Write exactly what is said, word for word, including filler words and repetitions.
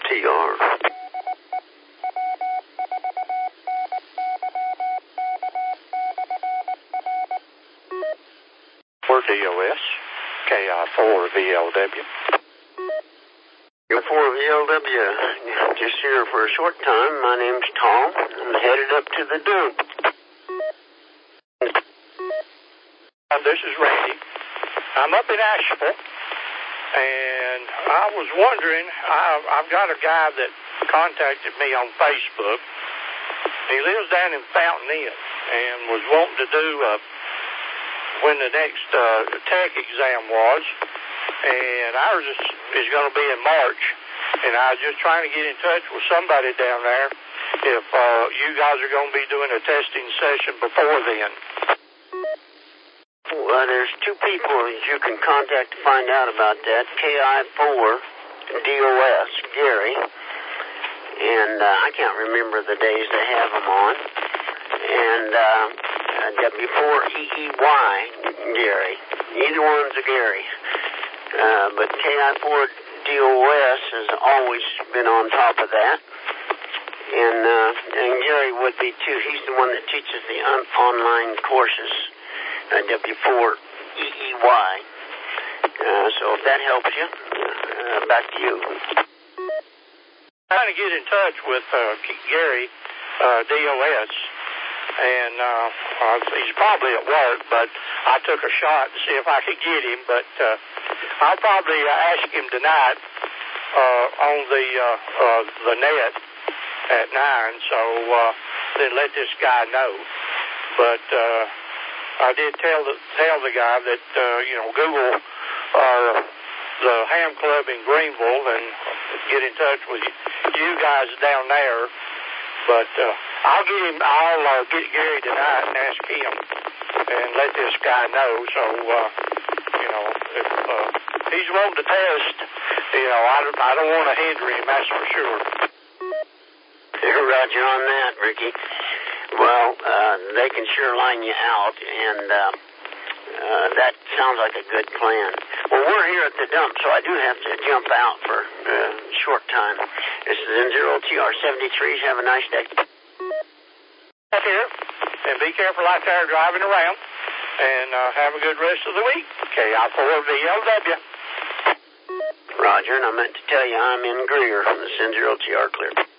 T R. For D O S, K I four V L W. K I four V L W, just here for a short time. My name's Tom. I'm headed up to the dump. Uh, this is Randy. I'm up in Asheville, and I was wondering, I, I've got a guy that contacted me on Facebook. He lives down in Fountain Inn and was wanting to do uh, when the next uh, tech exam was, and ours is, is going to be in March, and I was just trying to get in touch with somebody down there if uh, you guys are going to be doing a testing session before then. Well, there's two people that you can contact to find out about that. K I four D O S, Gary, and uh, I can't remember the days they have them on, and uh, W four E E Y, Gary. Either one's a Gary. Uh, but K I four D O S has always been on top of that. And, uh, and Gary would be too. He's the one that teaches the un- online courses, uh, W four E E Y. Uh, so if that helps you, uh, back to you. Trying to get in touch with uh, Gary, uh, D O S. And uh, uh, he's probably at work, but I took a shot to see if I could get him. But uh, I'll probably uh, ask him tonight uh, on the uh, uh, the net at nine. So uh, then let this guy know. But uh, I did tell the tell the guy that uh, you know Google uh, the Ham Club in Greenville and get in touch with you, you guys down there. But uh, I'll get him. I'll uh, get Gary tonight and ask him, and let this guy know. So uh, you know, if uh, he's wanting to test, you know, I don't, I don't want to hinder him. That's for sure. You're Roger on that, Ricky. Well, uh, they can sure line you out, and uh, uh, that sounds like a good plan. Well, we're here at the dump, so I do have to jump out for uh, a short time. This is N zero T R seventy-three. Have a nice day. Up here, and be careful out there driving around, and uh, have a good rest of the week. K I four V L W. Roger, and I meant to tell you I'm in Greer from the N zero T R clear.